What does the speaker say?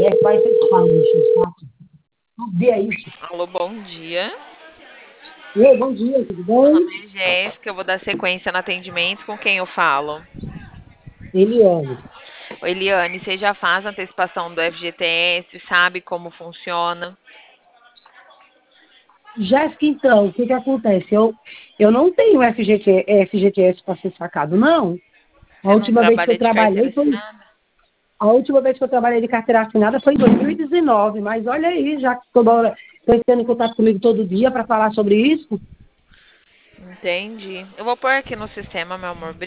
Vai ser fala, saco. Não vê isso. Alô, bom dia. Ei, bom dia, tudo Meu bem? nome é Jéssica, eu vou dar sequência no atendimento. Com quem eu falo? Eliane. Oi, Eliane, você já faz antecipação do FGTS, sabe como funciona? Jéssica, então, o que que acontece? Eu não tenho FGTS para ser sacado, não. A Você não última vez que eu trabalha de carteira trabalhei foi. assinada? A última vez que eu trabalhei de carteira assinada foi em 2019, mas olha aí, já que toda hora estão entrando em contato comigo todo dia para falar sobre isso. Entendi. Eu vou pôr aqui no sistema, meu amor.